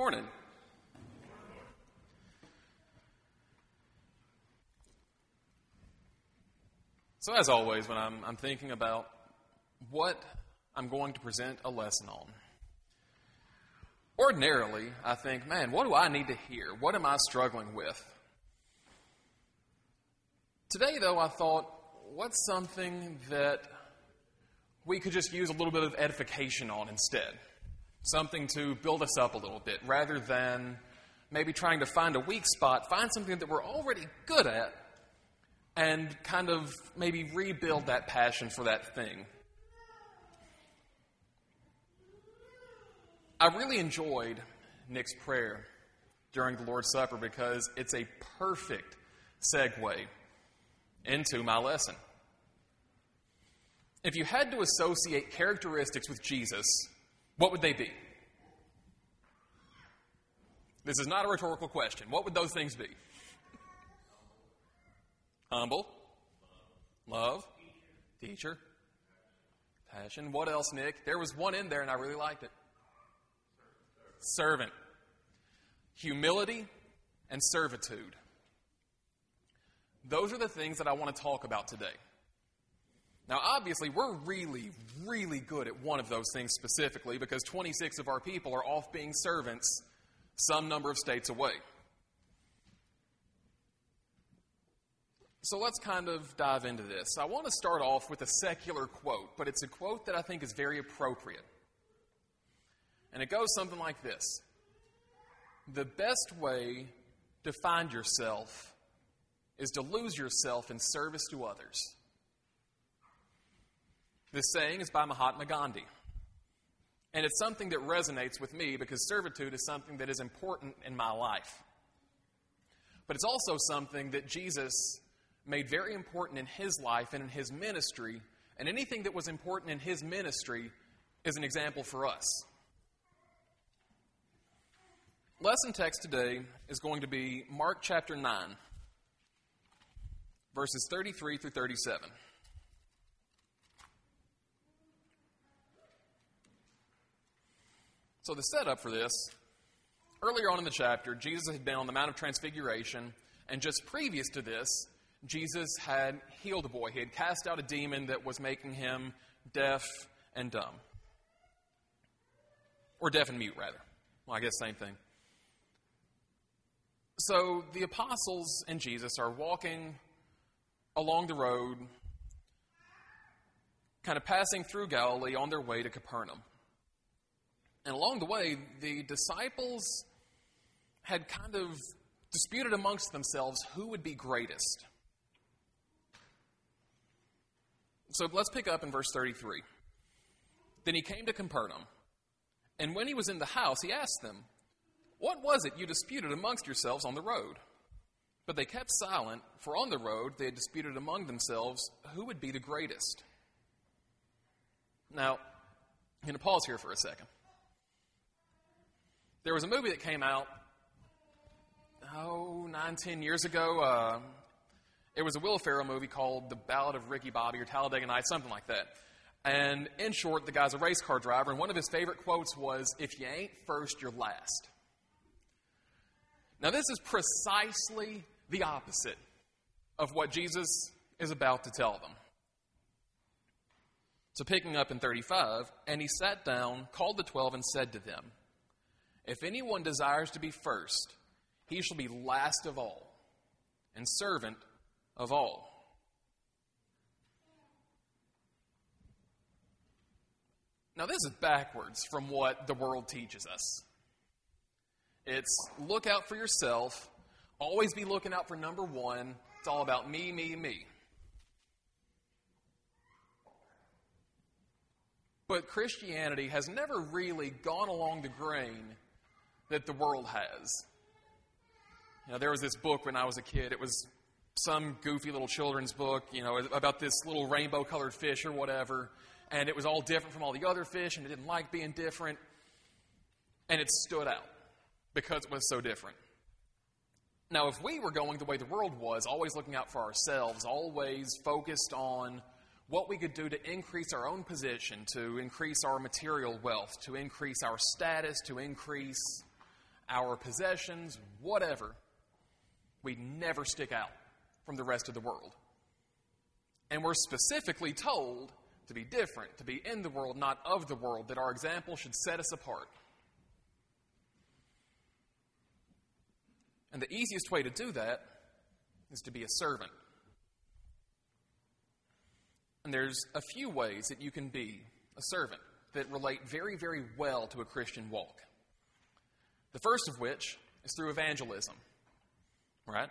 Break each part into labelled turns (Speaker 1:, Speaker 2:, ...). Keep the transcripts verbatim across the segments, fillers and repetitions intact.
Speaker 1: morning. So as always, when I'm, I'm thinking about what I'm going to present a lesson on, ordinarily, I think, man, what do I need to hear? What am I struggling with? Today, though, I thought, what's something that we could just use a little bit of edification on instead? Something to build us up a little bit, rather than maybe trying to find a weak spot, find something that we're already good at, and kind of maybe rebuild that passion for that thing. I really enjoyed Nick's prayer during the Lord's Supper because it's a perfect segue into my lesson. If you had to associate characteristics with Jesus, what would they be? This is not a rhetorical question. What would those things be? Humble. Love. Teacher. Passion. What else, Nick? There was one in there and I really liked it. Servant. Humility and servitude. Those are the things that I want to talk about today. Now, obviously, we're really, really good at one of those things specifically because twenty-six of our people are off being servants some number of states away. So let's kind of dive into this. I want to start off with a secular quote, but it's a quote that I think is very appropriate. And it goes something like this. The best way to find yourself is to lose yourself in service to others. This saying is by Mahatma Gandhi. And it's something that resonates with me because servitude is something that is important in my life. But it's also something that Jesus made very important in his life and in his ministry. And anything that was important in his ministry is an example for us. Lesson text today is going to be Mark chapter nine, verses thirty-three through thirty-seven. So the setup for this, earlier on in the chapter, Jesus had been on the Mount of Transfiguration, and just previous to this, Jesus had healed a boy. He had cast out a demon that was making him deaf and dumb. Or deaf and mute, rather. Well, I guess same thing. So the apostles and Jesus are walking along the road, kind of passing through Galilee on their way to Capernaum. And along the way, the disciples had kind of disputed amongst themselves who would be greatest. So let's pick up in verse thirty-three. Then he came to Capernaum, and when he was in the house, he asked them, "What was it you disputed amongst yourselves on the road?" But they kept silent, for on the road they had disputed among themselves who would be the greatest. Now, I'm going to pause here for a second. There was a movie that came out, oh, nine, ten years ago. Uh, it was a Will Ferrell movie called The Ballad of Ricky Bobby or Talladega Nights, something like that. And in short, the guy's a race car driver, and one of his favorite quotes was, "If you ain't first, you're last." Now, this is precisely the opposite of what Jesus is about to tell them. So picking up in thirty-five, and he sat down, called the twelve, and said to them, "If anyone desires to be first, he shall be last of all, and servant of all." Now, this is backwards from what the world teaches us. It's look out for yourself, always be looking out for number one. It's all about me, me, me. But Christianity has never really gone along the grain that the world has. You know, there was this book when I was a kid. It was some goofy little children's book, you know, about this little rainbow-colored fish or whatever. And it was all different from all the other fish, and it didn't like being different. And it stood out because it was so different. Now, if we were going the way the world was, always looking out for ourselves, always focused on what we could do to increase our own position, to increase our material wealth, to increase our status, to increase our possessions, whatever, we never stick out from the rest of the world. And we're specifically told to be different, to be in the world, not of the world, that our example should set us apart. And the easiest way to do that is to be a servant. And there's a few ways that you can be a servant that relate very, very well to a Christian walk. The first of which is through evangelism, right?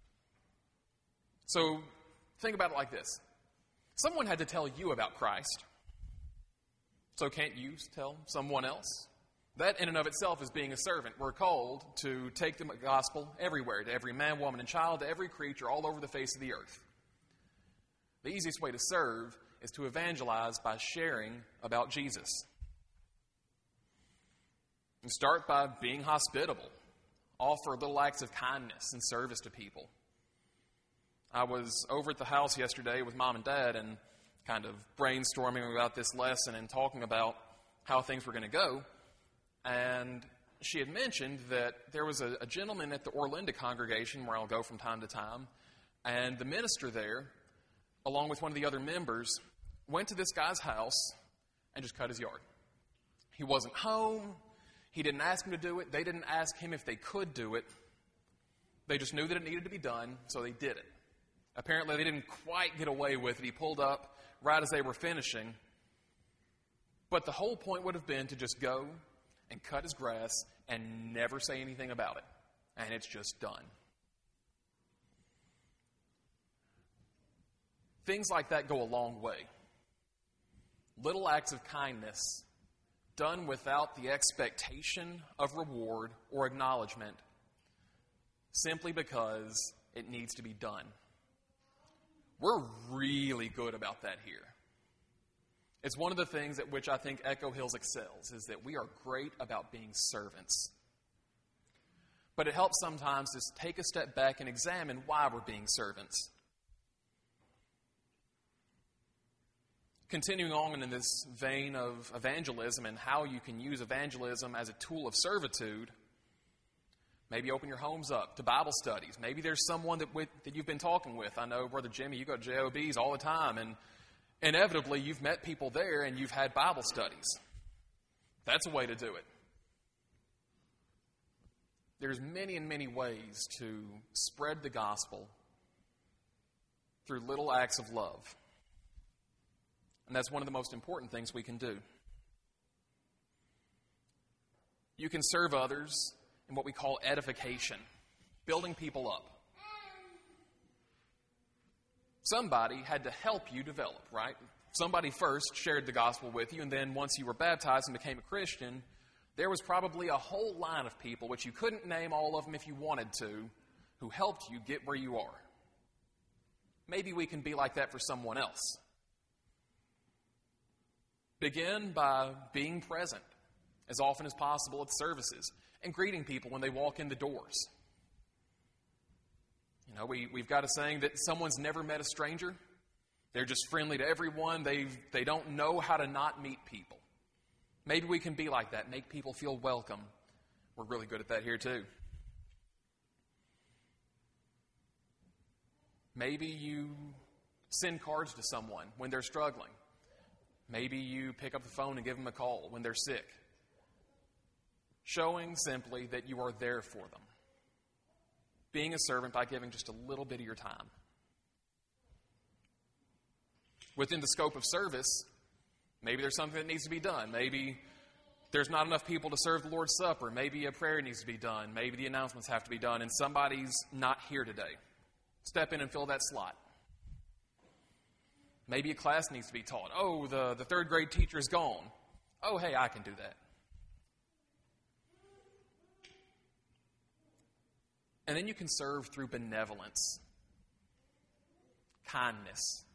Speaker 1: So think about it like this. Someone had to tell you about Christ. So can't you tell someone else? That in and of itself is being a servant. We're called to take the gospel everywhere, to every man, woman, and child, to every creature all over the face of the earth. The easiest way to serve is to evangelize by sharing about Jesus. And start by being hospitable. Offer little acts of kindness and service to people. I was over at the house yesterday with Mom and Dad and kind of brainstorming about this lesson and talking about how things were going to go. And she had mentioned that there was a, a gentleman at the Orlinda congregation where I'll go from time to time. And the minister there, along with one of the other members, went to this guy's house and just cut his yard. He wasn't home. He didn't ask him to do it. They didn't ask him if they could do it. They just knew that it needed to be done, so they did it. Apparently, they didn't quite get away with it. He pulled up right as they were finishing. But the whole point would have been to just go and cut his grass and never say anything about it. And it's just done. Things like that go a long way. Little acts of kindness done without the expectation of reward or acknowledgement, simply because it needs to be done. We're really good about that here. It's one of the things at which I think Echo Hills excels, is that we are great about being servants. But it helps sometimes to take a step back and examine why we're being servants. Continuing on in this vein of evangelism and how you can use evangelism as a tool of servitude, maybe open your homes up to Bible studies. Maybe there's someone that, with, that you've been talking with. I know, Brother Jimmy, you go to J O Bs all the time, and inevitably you've met people there and you've had Bible studies. That's a way to do it. There's many and many ways to spread the gospel through little acts of love. And that's one of the most important things we can do. You can serve others in what we call edification, building people up. Somebody had to help you develop, right? Somebody first shared the gospel with you, and then once you were baptized and became a Christian, there was probably a whole line of people, which you couldn't name all of them if you wanted to, who helped you get where you are. Maybe we can be like that for someone else. Begin by being present as often as possible at services and greeting people when they walk in the doors. You know, we, we've got a saying that someone's never met a stranger. They're just friendly to everyone. They they don't know how to not meet people. Maybe we can be like that, make people feel welcome. We're really good at that here too. Maybe you send cards to someone when they're struggling. Maybe you pick up the phone and give them a call when they're sick. Showing simply that you are there for them. Being a servant by giving just a little bit of your time. Within the scope of service, maybe there's something that needs to be done. Maybe there's not enough people to serve the Lord's Supper. Maybe a prayer needs to be done. Maybe the announcements have to be done, and somebody's not here today. Step in and fill that slot. Maybe a class needs to be taught. Oh, the, the third grade teacher is gone. Oh, hey, I can do that. And then you can serve through benevolence, kindness.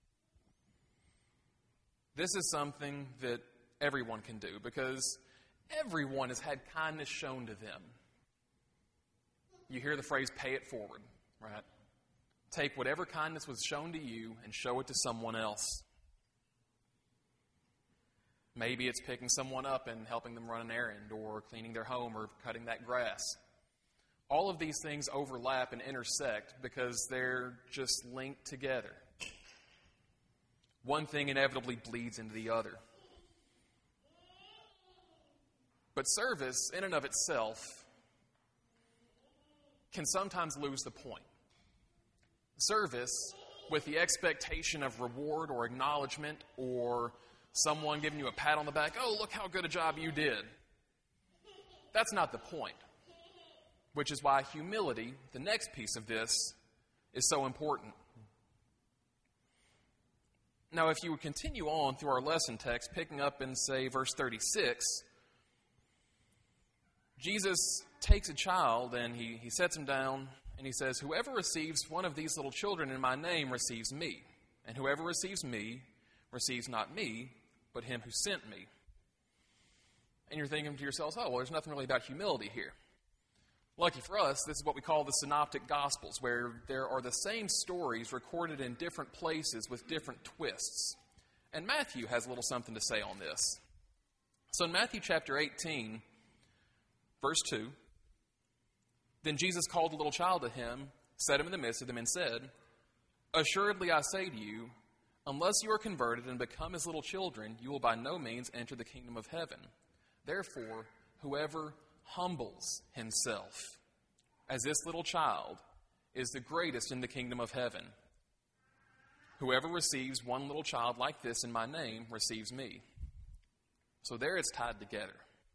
Speaker 1: This is something that everyone can do because everyone has had kindness shown to them. You hear the phrase, pay it forward, right? Take whatever kindness was shown to you and show it to someone else. Maybe it's picking someone up and helping them run an errand, or cleaning their home, or cutting that grass. All of these things overlap and intersect because they're just linked together. One thing inevitably bleeds into the other. But service, in and of itself, can sometimes lose the point. Service, with the expectation of reward or acknowledgement or someone giving you a pat on the back, oh, look how good a job you did. That's not the point. Which is why humility, the next piece of this, is so important. Now, if you would continue on through our lesson text, picking up in, say, verse thirty-six, Jesus takes a child and he, he sets him down and he says, whoever receives one of these little children in my name receives me, and whoever receives me receives not me, but him who sent me. And you're thinking to yourselves, oh, well, there's nothing really about humility here. Lucky for us, this is what we call the Synoptic Gospels, where there are the same stories recorded in different places with different twists. And Matthew has a little something to say on this. So in Matthew chapter eighteen, verse two, then Jesus called a little child to him, set him in the midst of them, and said, assuredly I say to you, unless you are converted and become as little children, you will by no means enter the kingdom of heaven. Therefore, whoever humbles himself as this little child is the greatest in the kingdom of heaven. Whoever receives one little child like this in my name receives me. So there it's tied together.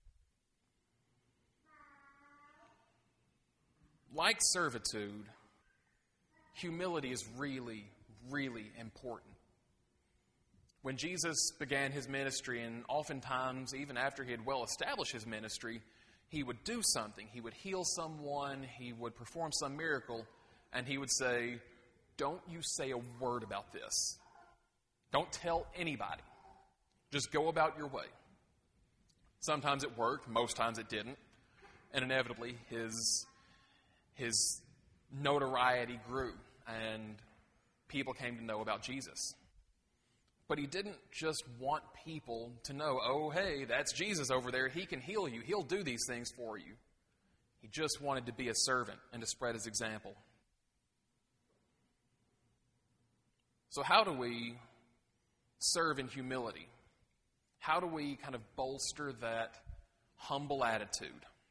Speaker 1: Like servitude, humility is really, really important. When Jesus began his ministry, and oftentimes even after he had well established his ministry, he would do something. He would heal someone, he would perform some miracle, and he would say, don't you say a word about this. Don't tell anybody. Just go about your way. Sometimes it worked, most times it didn't, and inevitably his, his notoriety grew, and people came to know about Jesus. But he didn't just want people to know, oh, hey, that's Jesus over there. He can heal you. He'll do these things for you. He just wanted to be a servant and to spread his example. So how do we serve in humility? How do we kind of bolster that humble attitude?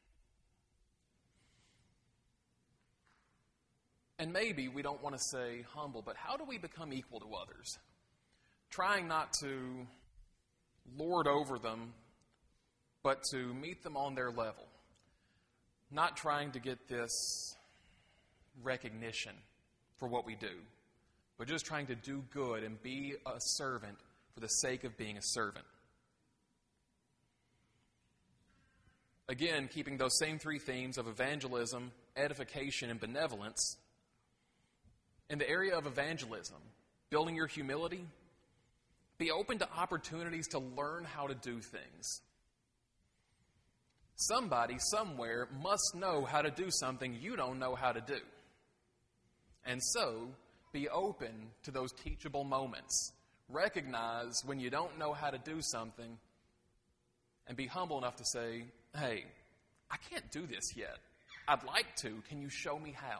Speaker 1: And maybe we don't want to say humble, but how do we become equal to others? Trying not to lord over them, but to meet them on their level. Not trying to get this recognition for what we do, but just trying to do good and be a servant for the sake of being a servant. Again, keeping those same three themes of evangelism, edification, and benevolence. In the area of evangelism, building your humility, be open to opportunities to learn how to do things. Somebody, somewhere, must know how to do something you don't know how to do. And so, be open to those teachable moments. Recognize when you don't know how to do something, and be humble enough to say, hey, I can't do this yet. I'd like to. Can you show me how?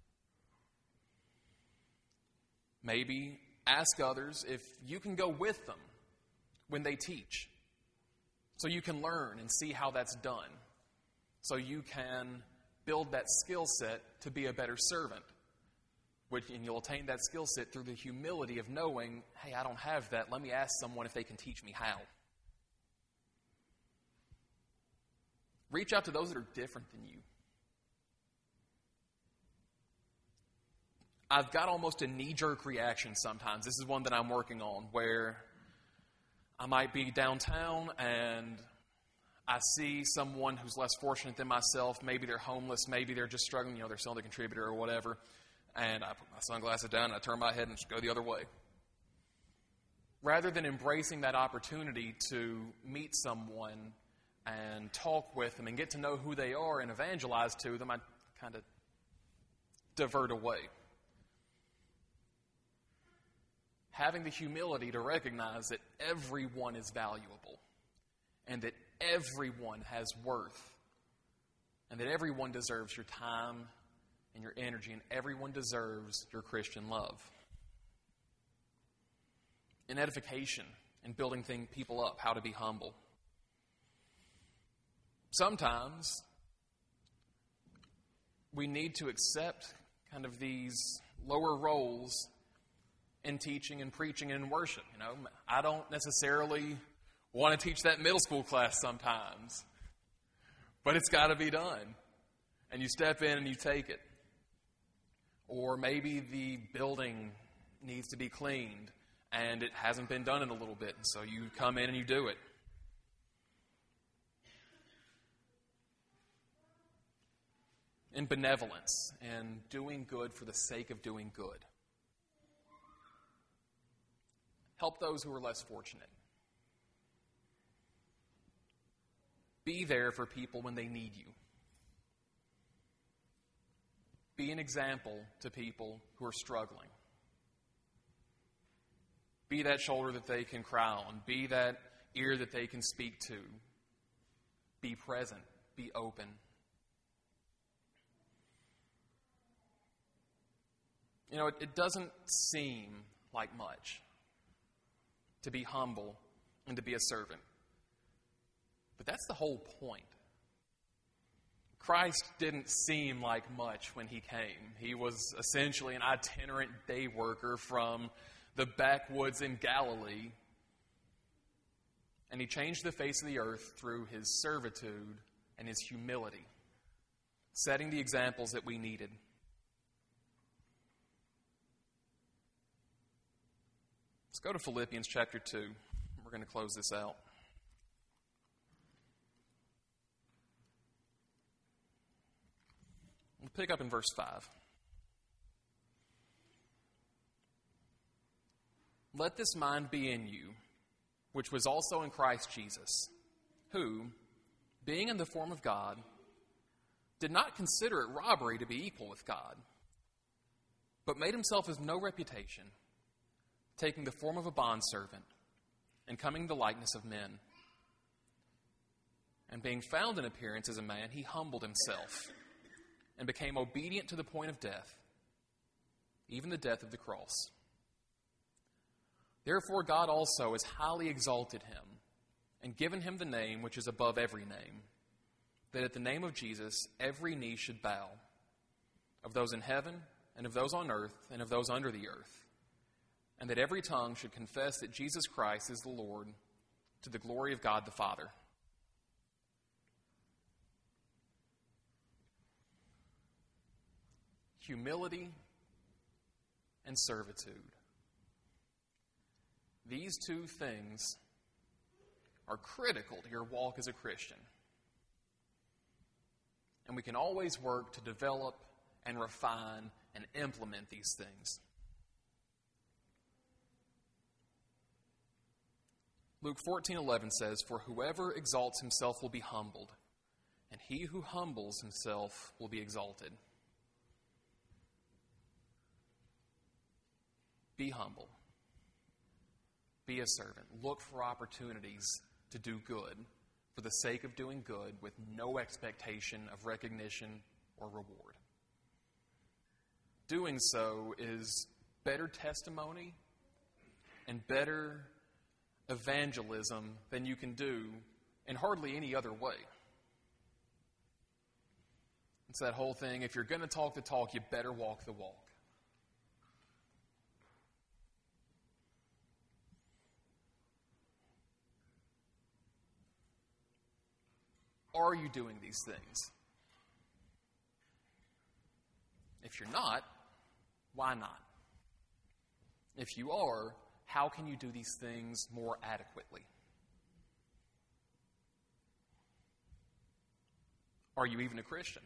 Speaker 1: Maybe ask others if you can go with them when they teach, so you can learn and see how that's done, so you can build that skill set to be a better servant, which, and you'll attain that skill set through the humility of knowing, hey, I don't have that. Let me ask someone if they can teach me how. Reach out to those that are different than you. I've got almost a knee-jerk reaction sometimes. This is one that I'm working on, where I might be downtown and I see someone who's less fortunate than myself. Maybe they're homeless. Maybe they're just struggling. You know, they're still the contributor or whatever. And I put my sunglasses down and I turn my head and just go the other way. Rather than embracing that opportunity to meet someone and talk with them and get to know who they are and evangelize to them, I kind of divert away. Having the humility to recognize that everyone is valuable. and that everyone has worth, and that everyone deserves your time and your energy, and everyone deserves your Christian love. In edification and building thing, people up, how to be humble. Sometimes we need to accept kind of these lower roles in teaching and preaching and in worship. You know, I don't necessarily want to teach that middle school class sometimes, but it's got to be done. And you step in and you take it. Or maybe the building needs to be cleaned and it hasn't been done in a little bit, and so you come in and you do it. In benevolence and doing good for the sake of doing good. Help those who are less fortunate. Be there for people when they need you. Be an example to people who are struggling. Be that shoulder that they can cry on. Be that ear that they can speak to. Be present. Be open. You know, it, it doesn't seem like much to be humble and to be a servant. But that's the whole point. Christ didn't seem like much when he came. He was essentially an itinerant day worker from the backwoods in Galilee. And he changed the face of the earth through his servitude and his humility, setting the examples that we needed. Let's go to Philippians chapter two. We're going to close this out. We'll pick up in verse five. Let this mind be in you, which was also in Christ Jesus, who, being in the form of God, did not consider it robbery to be equal with God, but made himself of no reputation, taking the form of a bondservant, and coming in the likeness of men. And being found in appearance as a man, he humbled himself, and became obedient to the point of death, even the death of the cross. Therefore God also has highly exalted him, and given him the name which is above every name, that at the name of Jesus every knee should bow, of those in heaven, and of those on earth, and of those under the earth, and that every tongue should confess that Jesus Christ is the Lord, to the glory of God the Father. Humility and servitude. These two things are critical to your walk as a Christian. And we can always work to develop and refine and implement these things. Luke fourteen eleven says, "For whoever exalts himself will be humbled, and he who humbles himself will be exalted." Be humble. Be a servant. Look for opportunities to do good for the sake of doing good with no expectation of recognition or reward. Doing so is better testimony and better evangelism than you can do in hardly any other way. It's that whole thing, if you're going to talk the talk, you better walk the walk. Are you doing these things? If you're not, why not? If you are, how can you do these things more adequately? Are you even a Christian?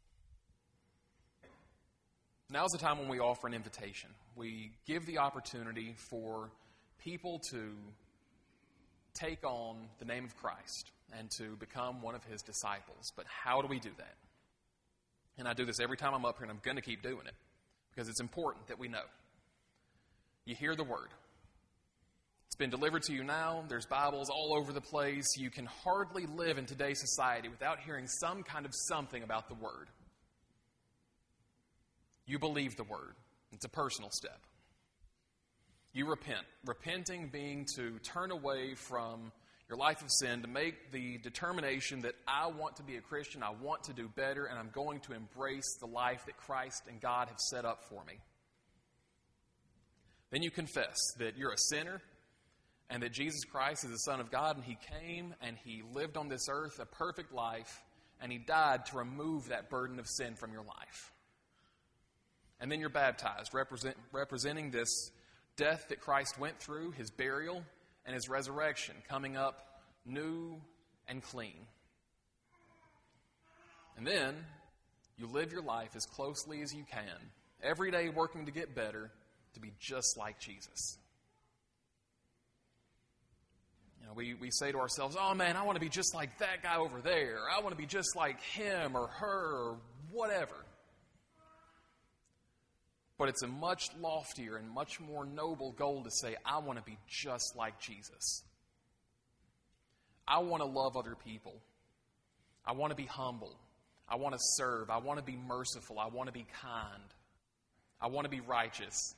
Speaker 1: Now's the time when we offer an invitation. We give the opportunity for people to take on the name of Christ and to become one of his disciples. But how do we do that? And I do this every time I'm up here, and I'm going to keep doing it because it's important that we know. You hear the word. It's been delivered to you now. There's Bibles all over the place. You can hardly live in today's society without hearing some kind of something about the Word. You believe the Word. It's a personal step. You repent. Repenting being to turn away from your life of sin, to make the determination that I want to be a Christian, I want to do better, and I'm going to embrace the life that Christ and God have set up for me. Then you confess that you're a sinner and that Jesus Christ is the Son of God, and He came and He lived on this earth a perfect life, and He died to remove that burden of sin from your life. And then you're baptized, represent, representing this death that Christ went through, His burial, and His resurrection, coming up new and clean. And then you live your life as closely as you can, every day working to get better, to be just like Jesus. You know, we, we say to ourselves, oh man, I want to be just like that guy over there. I want to be just like him or her or whatever. But it's a much loftier and much more noble goal to say, I want to be just like Jesus. I want to love other people. I want to be humble. I want to serve. I want to be merciful. I want to be kind. I want to be righteous.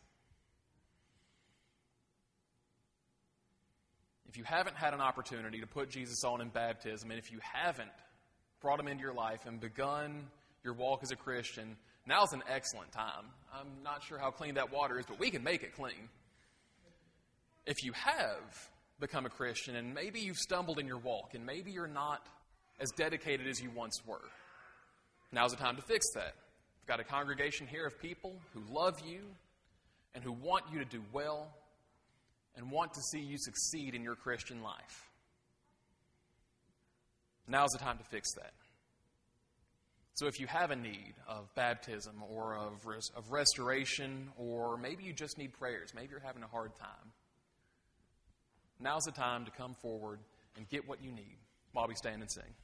Speaker 1: If you haven't had an opportunity to put Jesus on in baptism, and if you haven't brought Him into your life and begun your walk as a Christian, now's an excellent time. I'm not sure how clean that water is, but we can make it clean. If you have become a Christian, and maybe you've stumbled in your walk, and maybe you're not as dedicated as you once were, now's the time to fix that. We've got a congregation here of people who love you and who want you to do well and want to see you succeed in your Christian life. Now's the time to fix that. So if you have a need of baptism or of, res- of restoration, or maybe you just need prayers, maybe you're having a hard time, now's the time to come forward and get what you need while we stand and sing.